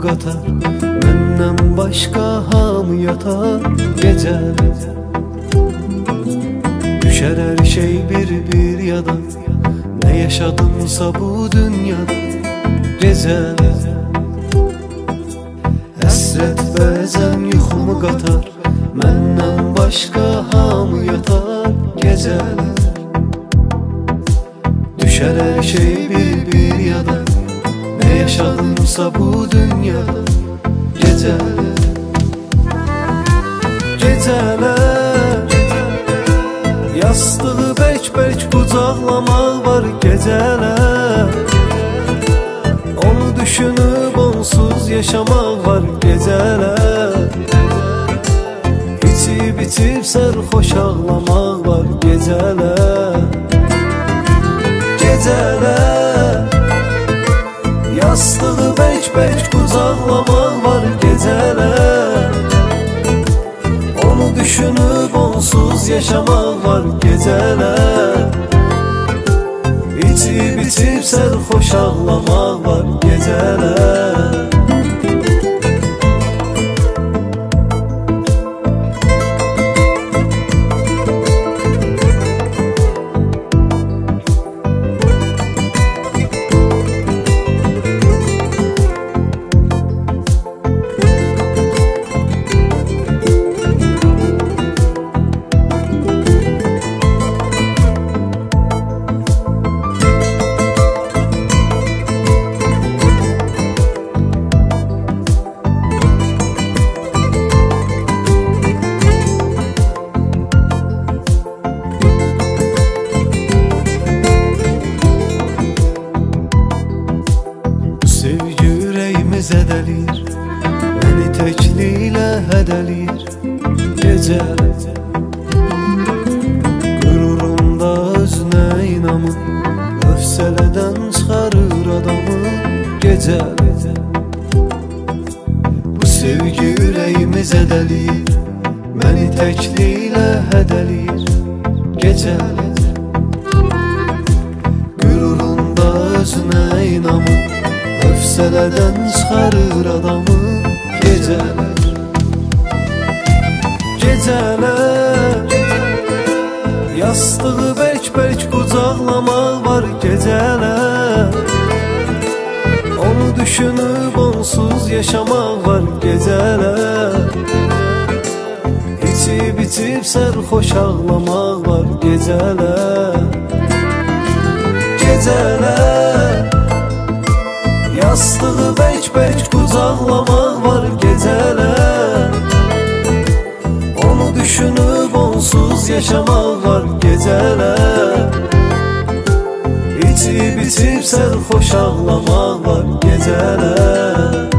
qatar, məndən başqa hamı yatar gecələr. Düşər hər şey bir yada, nə yaşadımsa bu dünyada gecələr. Həsrət bəzən yuxumu qatar, məndən başqa hamı yatar gecələr. Düşər hər şey bir yada, nə yaşadımsa bu dünyada gecələr. Gecələr yastığı bərk qucaqlamaq var gecələr. Onu düşünüb onsuz yaşamaq var gecələr. İçib sərxoş ağlamaq var gecələr. Gecələr yastığı bərk qucaqlamaq var gecələr. Onu düşünüb onsuz yaşamaq var gecələr. İçib sərxoş ağlamaq var gecələr. Sevgi ürəyimi zədəlir, məni təkliklə hədəlir gecələr. Qürurumda özünə inamı, öfsələdən çıxarır adamı gecələr. Bu sevgi ürəyimi zədəlir, məni təkliklə hədəlir gecələr. Qürurumda özünə inamı, öfsələdən çıxarır adamı gecələr. Gecələr yastığı bərk qucaqlamaq var gecələr. Onu düşünüb onsuz yaşamaq var gecələr. İçib sərxoş ağlamaq var gecələr. Gecələr yastığı bərk qucaqlamaq var gecələr. Onu düşünüb onsuz yaşamaq var gecələr. İçib sərxoş ağlamaq var gecələr.